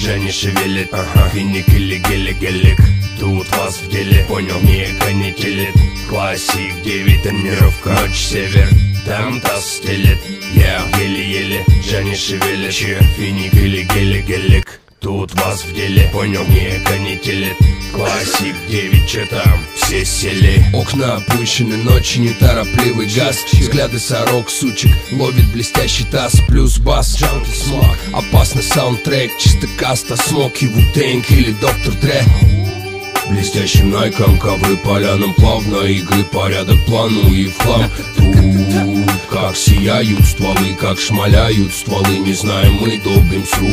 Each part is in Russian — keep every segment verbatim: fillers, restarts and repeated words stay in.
Джани шевелит, ага, финик или гелик-гелик. Тут вас в деле, понял, не канителит. Классик, девять, тренировка, ночь, север, там таз стелет. Я еле-еле, Джани шевелит, че, финик или гелик-гелик. Тут вас в деле, понял, не канителит. Классик, девять, че там, все сели. Окна опущены, ночи, неторопливый газ. Взгляды сорок, сучек, ловит блестящий таз. Плюс бас, джанки, смог. Опасный саундтрек, чисто каста, смоки, вутенг или доктор Дре. Блестящим найком, ковры полянам плавно. Игры, порядок, плану и в хлам. Тут как сияют стволы, как шмаляют стволы. Не знаем, мы долбим с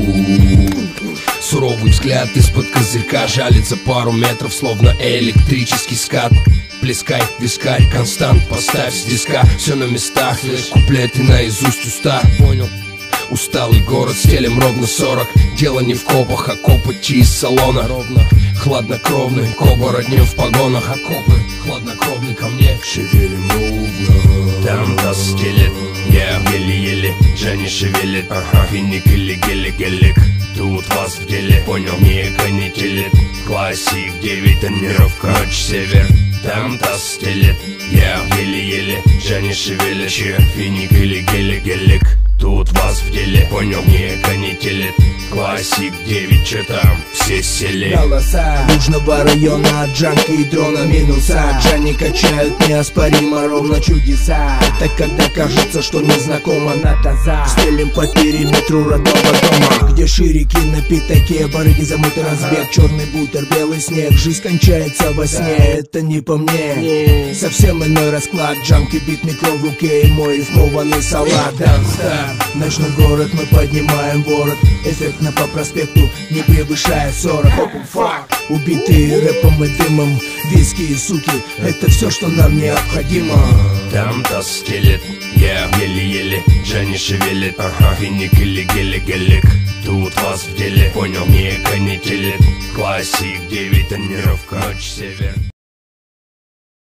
рук. Суровый взгляд из-под козырька жалится пару метров, словно электрический скат. Плескай, вискарь, констант, поставь с диска. Все на местах, куплеты наизусть уста. Понял? Усталый город, стелем ровно сорок. Дело не в копах, а копоти из салона. Ровно, хладнокровный, коба роднем в погонах. Окопы, хладнокровный ко мне, шевелим ровно. Там таз стелет, я еле-еле, Джани шевелит, ага, финик или гелик-гелик. Тут вас в деле, понял, не канителит. Классик, девять, тренировка, ночь, север, там таз стелет. Я еле-еле, Джани шевелит, че, финик или гелик-гелик. Тут вас в деле, понял, не канителит. Классик, девять, че там, все сели. Голоса Южного района, джанки и дрона минуса. Джани качают неоспоримо ровно чудеса. Это когда кажется, что незнакомо на таза. Стелим по периметру родного дома, где ширики на пятаке, барыги замут разбег. Черный бутер, белый снег, жизнь кончается во сне. Это не по мне, совсем иной расклад. Джанки, бит, микро в руке и мой вмованный салат. Данстар, ночной город, мы поднимаем ворот. Эффектно по проспекту, не превышая сорок. Фак, убитые рэпом и дымом. Виски и суки, это все, что нам необходимо. Там таз стелет, я еле-еле, Джани шевелит, ага, финик или гелик-гелик. Тут вас в деле, понял, не канителит. Классик, девять, тренировка, ночь, север.